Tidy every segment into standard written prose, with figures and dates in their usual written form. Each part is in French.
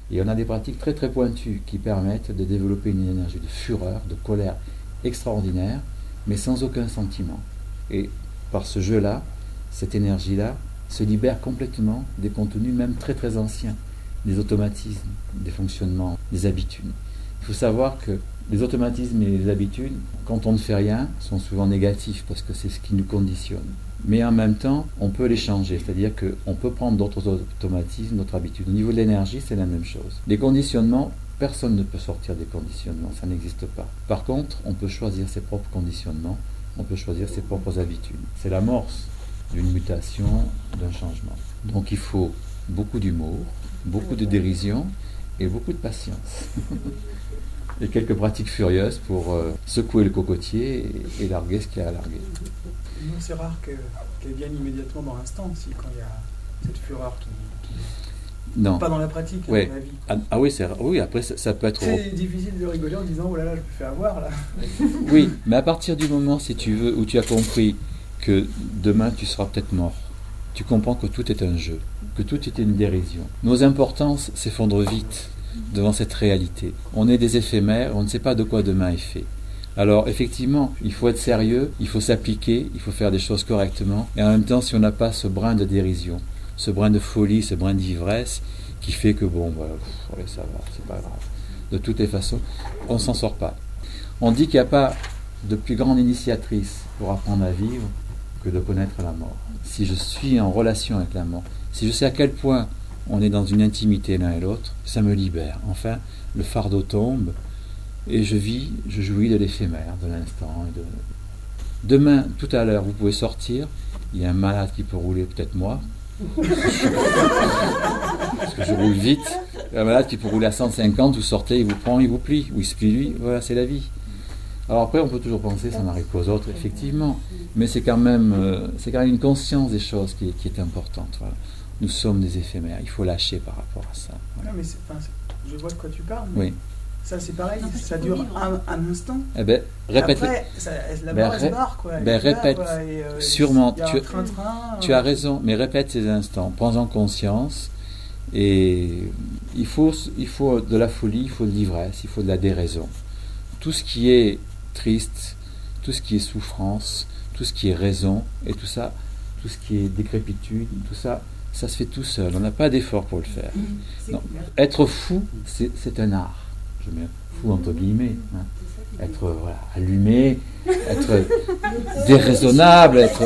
Et on a des pratiques très très pointues qui permettent de développer une énergie de fureur, de colère extraordinaire, mais sans aucun sentiment. Et par ce jeu-là, cette énergie-là se libère complètement des contenus même très très anciens, des automatismes, des fonctionnements, des habitudes. Il faut savoir que les automatismes et les habitudes, quand on ne fait rien, sont souvent négatifs parce que c'est ce qui nous conditionne. Mais en même temps, on peut les changer, c'est-à-dire qu'on peut prendre d'autres automatismes, d'autres habitudes. Au niveau de l'énergie, c'est la même chose. Les conditionnements, personne ne peut sortir des conditionnements, ça n'existe pas. Par contre, on peut choisir ses propres conditionnements, on peut choisir ses propres habitudes. C'est l'amorce d'une mutation, d'un changement. Donc il faut beaucoup d'humour, beaucoup de dérision et beaucoup de patience. Et quelques pratiques furieuses pour secouer le cocotier et larguer ce qu'il y a à larguer. C'est rare qu'elle vienne immédiatement dans l'instant aussi, quand il y a cette fureur qui... Non. Pas dans la pratique, ouais. dans la vie. Ah oui, oui, après ça peut être... C'est difficile de rigoler en disant « Oh là là, je me fais avoir là ». Oui, mais à partir du moment, si tu veux, où tu as compris que demain tu seras peut-être mort, tu comprends que tout est un jeu, que tout est une dérision. Nos importances s'effondrent vite devant cette réalité. On est des éphémères, on ne sait pas de quoi demain est fait. Alors effectivement, il faut être sérieux, il faut s'appliquer, il faut faire des choses correctement, et en même temps, si on n'a pas ce brin de dérision, ce brin de folie, ce brin d'ivresse, qui fait que bon, bah, ouais, ça va, c'est pas grave. De toutes les façons, on ne s'en sort pas. On dit qu'il n'y a pas de plus grande initiatrice pour apprendre à vivre que de connaître la mort. Si je suis en relation avec la mort, si je sais à quel point on est dans une intimité l'un et l'autre, ça me libère. Enfin, le fardeau tombe et je jouis de l'éphémère, de l'instant. Demain, tout à l'heure, vous pouvez sortir, il y a un malade qui peut rouler, peut-être moi, parce que je roule vite, un malade qui peut rouler à 150, vous sortez, il vous prend, il vous plie, ou il se plie lui, voilà, c'est la vie. Alors après, on peut toujours penser, ça n'arrive qu'aux autres, effectivement, mais c'est quand même une conscience des choses qui est importante. Voilà. Nous sommes des éphémères, il faut lâcher par rapport à ça. Voilà. Non, mais je vois de quoi tu parles. Oui. Ça, c'est pareil, ça dure un instant. Eh ben, répète. Après, la mort, elle se barre, quoi. Répète. Quoi, et, sûrement, tu as raison, mais répète ces instants, prends-en conscience. Et il faut de la folie, il faut de l'ivresse, il faut de la déraison. Tout ce qui est triste, tout ce qui est souffrance, tout ce qui est raison, et tout ça, tout ce qui est décrépitude, tout ça, ça se fait tout seul. On n'a pas d'effort pour le faire. Non. Être fou, c'est un art. Je mets fou entre guillemets. Hein. Être allumé, être déraisonnable, être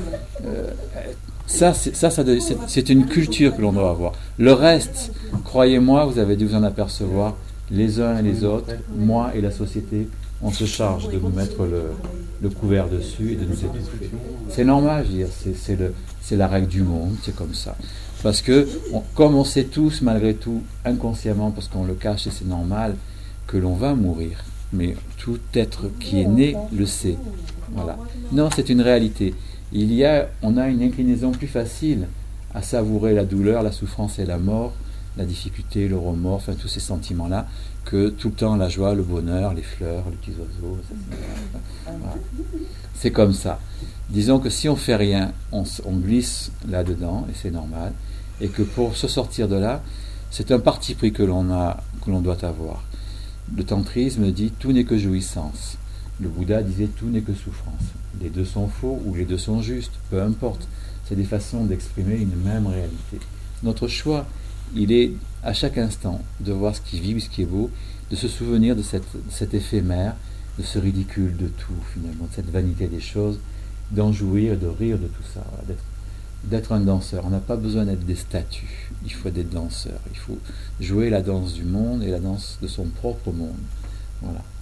c'est une culture que l'on doit avoir. Le reste, croyez-moi, vous avez dû vous en apercevoir, les uns et les autres, moi et la société, on se charge de nous mettre le couvert dessus et de nous étouffer. C'est normal, je veux dire, c'est la règle du monde, c'est comme ça. Parce que, comme on sait tous, malgré tout, inconsciemment, parce qu'on le cache et c'est normal, que l'on va mourir. Mais tout être qui est né le sait. Voilà. Non, c'est une réalité. On a une inclinaison plus facile à savourer la douleur, la souffrance et la mort, la difficulté, le remords, enfin tous ces sentiments-là, que tout le temps la joie, le bonheur, les fleurs, les petits oiseaux. Voilà. C'est comme ça. Disons que si on fait rien, on glisse là-dedans, et c'est normal, et que pour se sortir de là, c'est un parti pris que l'on doit avoir. Le tantrisme dit tout n'est que jouissance. Le Bouddha disait tout n'est que souffrance. Les deux sont faux ou les deux sont justes, peu importe. C'est des façons d'exprimer une même réalité. Notre choix, il est à chaque instant de voir ce qui vit, ce qui est beau, de se souvenir de cet éphémère, de ce ridicule de tout finalement, de cette vanité des choses, d'en jouir, de rire de tout ça, d'être un danseur. On n'a pas besoin d'être des statues, il faut être des danseurs. Il faut jouer la danse du monde et la danse de son propre monde. Voilà.